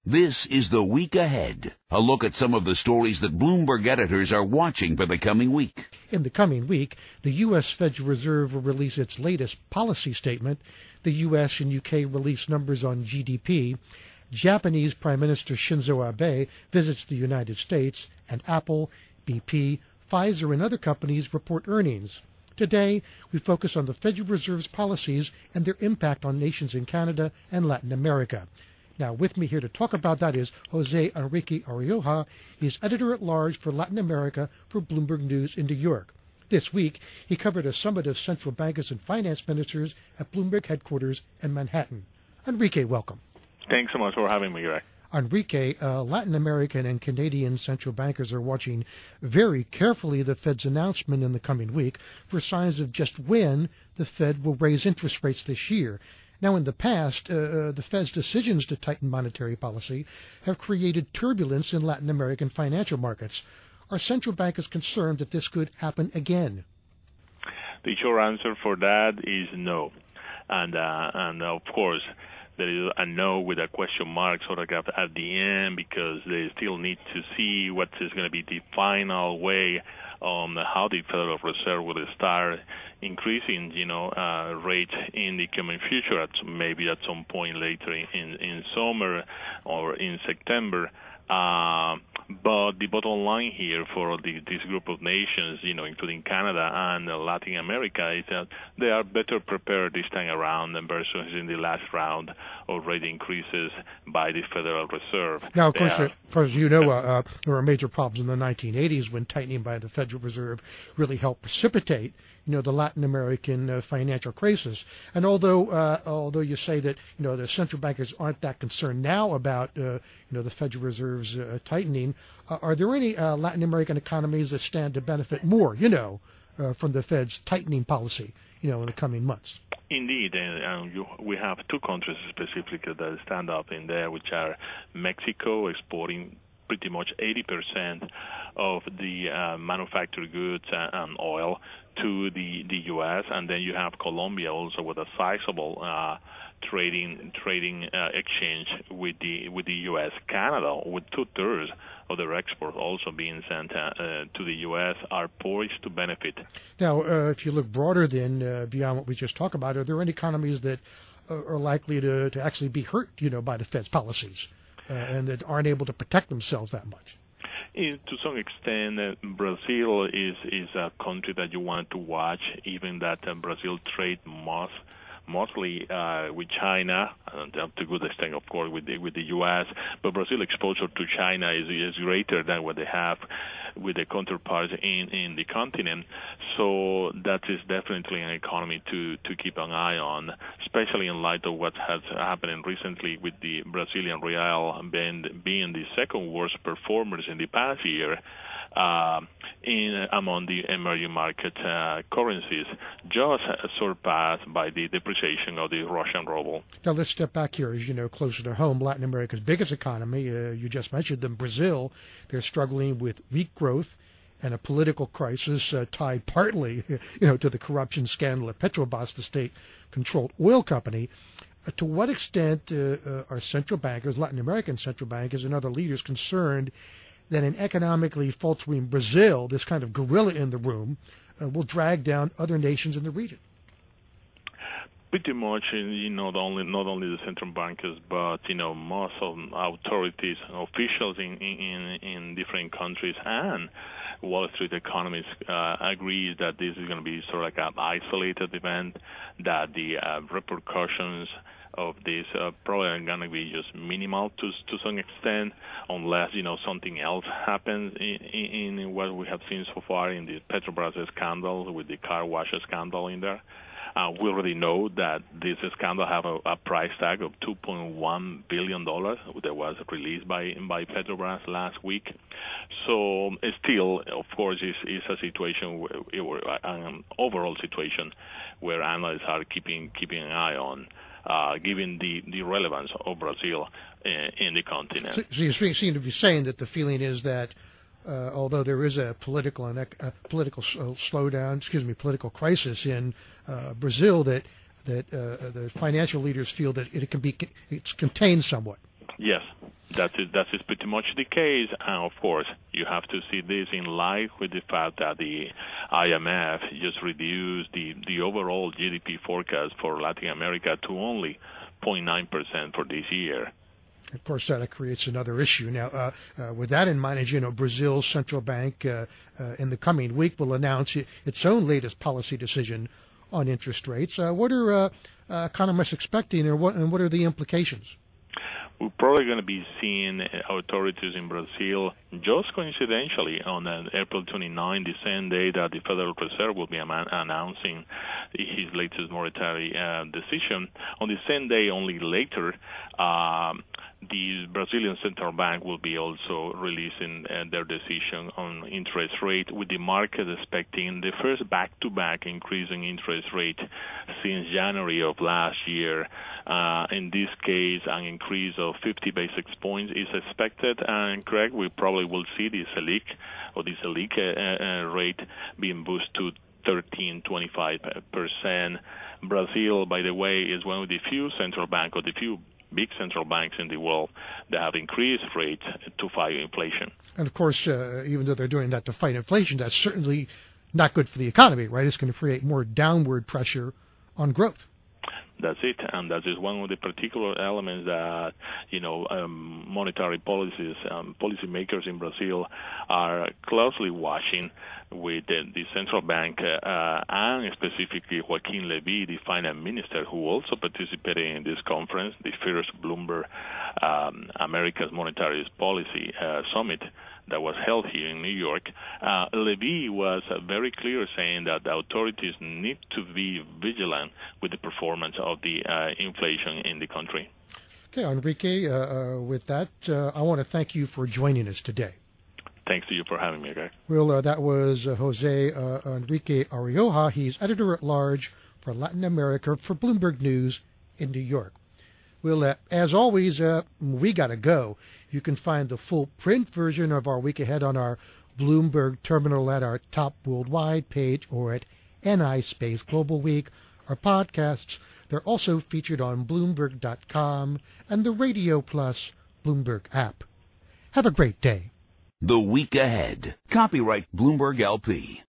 This is the week ahead. A look at some of the stories that Bloomberg editors are watching for the coming week. In the coming week, the U.S. Federal Reserve will release its latest policy statement. The U.S. and U.K. release numbers on GDP. Japanese Prime Minister Shinzo Abe visits the United States, and Apple, BP, Pfizer, and other companies report earnings. Today, we focus on the Federal Reserve's policies and their impact on nations in Canada and Latin America. Now, with me here to talk about that is Jose Enrique Arioja. He's editor-at-large for Latin America for Bloomberg News in New York. This week, he covered a summit of central bankers and finance ministers at Bloomberg headquarters in Manhattan. Enrique, welcome. Thanks so much for having me, Greg. Enrique, Latin American and Canadian central bankers are watching very carefully the Fed's announcement in the coming week for signs of just when the Fed will raise interest rates this year. Now, in the past, the Fed's decisions to tighten monetary policy have created turbulence in Latin American financial markets. Are central bankers concerned that this could happen again? The short answer for that is no. And of course, there is a no with a question mark sort of at the end, because they still need to see what is going to be the final way on how the Federal Reserve will start increasing, rates in the coming future, maybe at some point later in summer or in September. But the bottom line here for this group of nations, including Canada and Latin America, is that they are better prepared this time around than versus in the last round of rate increases by the Federal Reserve. Now, of course, there were major problems in the 1980s when tightening by the Federal Reserve really helped precipitate the Latin American financial crisis. And although you say that the central bankers aren't that concerned now about the Federal Reserve's tightening, are there any Latin American economies that stand to benefit more, from the Fed's tightening policy, in the coming months? Indeed, we have two countries specifically that stand up in there, which are Mexico, exporting pretty much 80% of the manufactured goods and oil to the U.S., and then you have Colombia also with a sizable trading exchange with the U.S. Canada, with 2/3 of their exports also being sent to the U.S., are poised to benefit. Now, if you look broader than beyond what we just talked about, are there any economies that are likely to actually be hurt, by the Fed's policies and that aren't able to protect themselves that much? To some extent, Brazil is a country that you want to watch, even that Brazil trade mostly with China, and to a good extent, of course, with the U.S. But Brazil exposure to China is greater than what they have with the counterparts in the continent. So that is definitely an economy to keep an eye on, especially in light of what has happened recently with the Brazilian real being the second worst performers in the past year among the emerging market currencies, just surpassed by the depreciation of the Russian ruble. Now let's step back here. As you know, closer to home, Latin America's biggest economy, you just mentioned them, Brazil. They're struggling with weak growth and a political crisis tied partly, to the corruption scandal at Petrobras, the state-controlled oil company. To what extent are central bankers, Latin American central bankers, and other leaders concerned that an economically faltering Brazil, this kind of gorilla in the room, will drag down other nations in the region? Pretty much, not only the central bankers, but most of authorities, officials in different countries, and Wall Street economists agree that this is going to be sort of like an isolated event, that the repercussions of this probably are going to be just minimal to some extent, unless something else happens in what we have seen so far in the Petrobras scandal, with the car wash scandal in there. We already know that this scandal have a price tag of $2.1 billion that was released by Petrobras last week. So still, of course, is a situation, an overall situation, where analysts are keeping an eye on, given the relevance of Brazil in the continent. So you seem to be saying that the feeling is that although there is a political political crisis in Brazil, that the financial leaders feel that it's contained somewhat. Yes. That is pretty much the case, and of course, you have to see this in light with the fact that the IMF just reduced the overall GDP forecast for Latin America to only 0.9% for this year. Of course, that creates another issue. Now, with that in mind, as you know, Brazil's central bank in the coming week will announce its own latest policy decision on interest rates. What are economists expecting, and what are the implications? We're probably going to be seeing authorities in Brazil, just coincidentally, on April 29, the same day that the Federal Reserve will be announcing his latest monetary decision. On the same day, only later, the Brazilian Central Bank will be also releasing their decision on interest rate, with the market expecting the first back-to-back increase in interest rate since January of last year. In this case, an increase of 50 basis points is expected, and Craig, we probably will see the Selic rate being boosted to 13.25%. Brazil, by the way, is one of the few big central banks in the world that have increased rates to fight inflation. And of course, even though they're doing that to fight inflation, that's certainly not good for the economy, right? It's going to create more downward pressure on growth. That's it, and that is one of the particular elements that, monetary policymakers in Brazil are closely watching, with the central bank and specifically Joaquin Levy, the finance minister, who also participated in this conference, the first Bloomberg America's Monetary Policy Summit that was held here in New York. Levy was very clear, saying that the authorities need to be vigilant with the performance of the inflation in the country. Okay, Enrique, with that, I want to thank you for joining us today. Thanks to you for having me, guys. Well, that was Jose Enrique Arioja. He's editor-at-large for Latin America for Bloomberg News in New York. Well, as always, we got to go. You can find the full print version of our Week Ahead on our Bloomberg terminal at our Top Worldwide page or at NI Space Global Week. Our podcasts, they're also featured on Bloomberg.com and the Radio Plus Bloomberg app. Have a great day. The Week Ahead. Copyright Bloomberg LP.